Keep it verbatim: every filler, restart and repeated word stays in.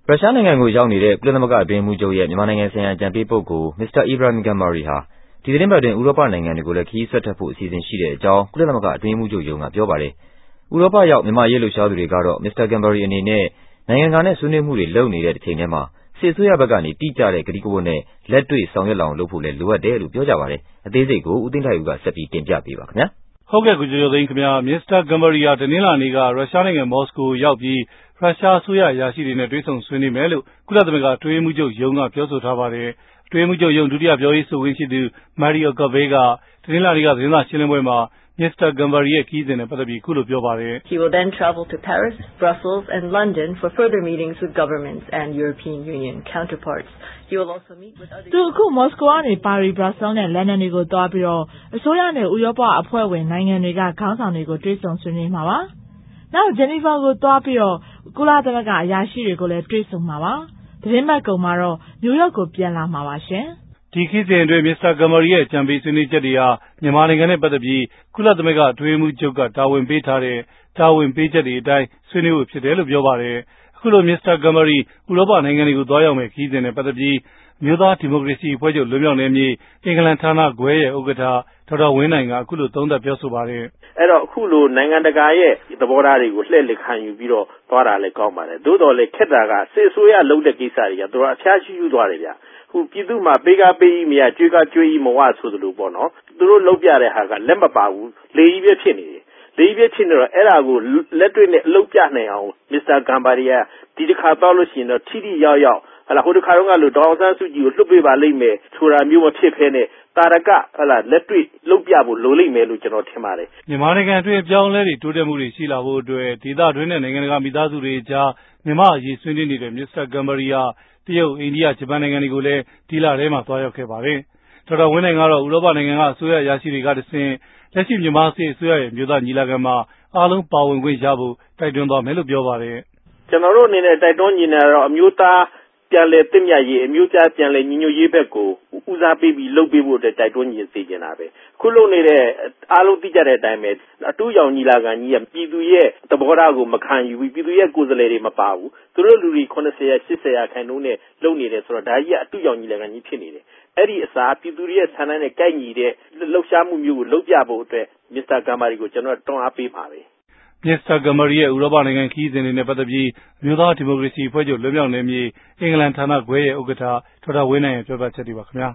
ရုရှားနိုင်ငံကိုရောက်နေတဲ့ကုလသမဂ္ဂအတွင်းရေးမှူးချုပ်ရဲ့မြန်မာနိုင်ငံဆိုင်ရာအကြံပေးပုဂ္ဂိုလ် မစ္စတာ Ibrahim Gambarì ဟာဒီသီတင်းပတ်အတွင်းဥရောပနိုင်ငံတွေကိုလည်းခရီးဆက်ထွက်ဖို့အစီအစဉ်ရှိတဲ့အကြောင်းကုလသမဂ္ဂအတွင်းရေးမှူးချုပ်ရုံးကပြောပါတယ်။ဥရောပရောက်မြန်မာရေးလှုပ်ရှားသူတွေကတော့မစ္စတာ Gambarì အနေနဲ့နိုင်ငံတကာနဲ့ဆွေးနွေးမှုတွေလုပ်နေတဲ့တစ်ချိန်တည်းမှာစစ်အစိုးရဘက်ကနေတိကျတဲ့ကတိကဝတ်နဲ့လက်တွေ့ဆောင်ရွက်လာအောင်လုပ်ဖို့လည်းလိုအပ်တယ်လို့ပြောကြပါတယ်။အသေးစိတ်ကိုဦးသိန်းထိုက်ဦးကဆက်ပြီးတင်ပြပေးပါခင်ဗျာ။ဟုတ်ကဲ့ကိုကျော်ကျော်သိန်းခင်ဗျာမစ္စတာ Gambarì ဟာတနင်္လာနေ့ကရုရှားနိုင်ငံမော်စကိုရောက်ပြီးရုရှားအစိုးရအရာရှိတွေနဲ့တွေ့ဆုံဆွေးနွေးမယ်လို့ကုလသမဂ္ဂအတွင်းရေးမှူးချုပ်ရုံးကပြောဆိုထားပါတယ်။အတွင်းရေးမှူးချုပ်ရုံးဒုတိယပြောရေးဆိုခွင့်ရှိသူ Mario Gabay ကတနင်္လာနေ့ကသတင်းစာရှင်းလင်းပွဲမှာမစ္စတာ Gambarì ရဲ့ခရီးစဉ်နဲ့ပတ်သက်ပြီးခုလိုပြောပါတယ်။ He will then travel to Paris, Brussels and London for further meetings with governments and European Union counterparts. He will also meet with other သူအခုမော်စကိုကနေပါရီ ဘရပ်ဆဲလ်နဲ့လန်ဒန်တွေကိုသွားပြီးတော့အစိုးရနဲ့ဥရောပအဖွဲ့ဝင်နိုင်ငံတွေကခေါင်းဆောင်တွေကိုတွေ့ဆုံဆွေးနွေးမှာပါ။နောက်ဂျနီဗာကိုသွားပြီးတော့ကုလသမဂ္ဂအရာရှိတွေကိုလည်းတွေ့ဆုံမှာပါ။သတင်းပတ်ကုန်မှာတော့နယူးယောက်ကိုပြန်လာမှာပါရှင်။ဒီခရီးစဉ်အတွင်းမစ္စတာ Gambarì ရဲ့အကြံပေးဆွေးနွေးချက်တွေဟာမြန်မာနိုင်ငံနဲ့ပတ်သက်ပြီးကုလသမဂ္ဂအတွင်းရေးမှူးချုပ်ကတာဝန်ပေးထားတဲ့တာဝန်ပေးချက်တွေအတိုင်းဆွေးနွေးဖို့ဖြစ်တယ်လို့ပြောပါတယ်။အခုလိုမစ္စတာ Gambarì ဥရောပနိုင်ငံတွေကိုသွားရောက်မယ်ခရီးစဉ်နဲ့ပတ်သက်ပြီးအမျိုးသားဒီမိုကရေစီအဖွဲ့ချုပ်လွတ်မြောက်နယ်မြေအင်္ဂလန်ဌာနခွဲရဲ့ဥက္ကဋ္ဌဒေါက်တာဝင်းနိုင်ကအခုလိုသုံးသပ်ပြောဆိုပါတယ်။အဲ့တော့အခုလိုနိုင်ငံတကာရဲ့သဘောထားတွေကိုလှည့်လည်ခံယူပြီးတော့သွားတာလည်းကောင်းပါတယ်။သို့တော်လည်းခက်တာကစစ်အစိုးရလုပ်တဲ့ကိစ္စတွေကသူတို့အဖျားရှိယူသွားတယ်ဗျ။ဟိုပြည်သူမှာပေးကားပေးကြီးမရကြွေးကားကြွေးကြီးမဝဆိုသလိုပေါ့နော်။သူတို့လုပ်ပြတဲ့ဟာကလက်မပါဘူးလေကြီးပဲဖြစ်နေတယ်။လေကြီးပဲဖြစ်နေတော့အဲ့ဒါကိုလက်တွေ့နဲ့အလုပ်ပြနိုင်အောင်မစ္စတာ Gambarì ကဒီတစ်ခါတော့လို့ရှိရင်တော့ထိထိရောက်ရောက်ဟလာဟိုတစ်ခါတော့ကလို့ဒေါအောင်ဆန်းစုကြည်ကိုလွှတ်ပေးပါလိမ့်မယ်ဆိုတာမျိုးမဖြစ်ဖဲနဲ့တာရကဟလာလက်တွေ့လုပ်ပြဖို့လိုလိမ့်မယ်လို့ကျွန်တော်ထင်ပါတယ်မြန်မာနိုင်ငံအတွင်းပြောင်းလဲတွေတိုးတက်မှုတွေရှိလာဖို့အတွက်ဒေသတွင်းနဲ့နိုင်ငံတကာမိသားစုတွေကြားမြန်မာအရေးဆွေးနွေးနေတဲ့မစ္စတာ Gambarì ဟာတရုတ်အိန္ဒိယဂျပန်နိုင်ငံတွေကိုလည်းဒီလထဲမှာသွားရောက်ခဲ့ပါတယ်။ဒေါက်တာဝင်းနိုင်ကတော့ဥရောပနိုင်ငံကအစိုးရအရာရှိတွေကတဆင့်လက်ရှိမြန်မာစစ်အစိုးရရဲ့မျိုးသားညီလာခံမှာအားလုံးပါဝင်ခွင့်ရဖို့တိုက်တွန်းသွားမယ်လို့ပြောပါတယ်။ကျွန်တော်တို့အနေနဲ့တိုက်တွန်းညီနေတော့အမျိုးသားပြန်လည်သင့်မြတ်ရေးအမျိုးသားပြန်လည်ညီညွတ်ရေးဘက်ကိုဦးစားပေးပြီးလုပ်ပေးဖို့အတွက်တိုက်တွန်းညီစေချင်တာပဲခုလုပ်နေတဲ့အားလုံးသိကြတဲ့အတိုင်းပဲအတူရောင်ညီလာခံကြီးကပြည်သူရဲ့သဘောထားကိုမခံယူဘူးပြည်သူရဲ့ကိုယ်စားလှယ်တွေမပါဘူးသူတို့လူတွေeighty eightyရာခိုင်နှုန်းနဲ့လုပ်နေတယ်ဆိုတော့ဒါကြီးကအတူရောင်ညီလာခံကြီးဖြစ်နေတယ်အဲ့ဒီအစားပြည်သူရဲ့ဆန္ဒနဲ့ကိုက်ညီတဲ့လှုပ်ရှားမှုမျိုးကိုလုပ်ပြဖို့အတွက်မစ္စတာ Gambarì ကိုကျွန်တော်တွန်းအားပေးပါပဲမစ္စတာ Gambarì ရဲ့ဥရောပနိုင်ငံခရီးစဉ်တွေနဲ့ပတ်သက်ပြီးအမျိုးသားဒီမိုကရေစီအဖွဲ့ချုပ်လွတ်မြောက်နယ်မြေအင်္ဂလန်ဌာနခွဲရဲ့ဥက္ကဋ္ဌဒေါက်တာဝင်းနိုင်ရဲ့ပြောပြချက်တွေပါခင်ဗျာ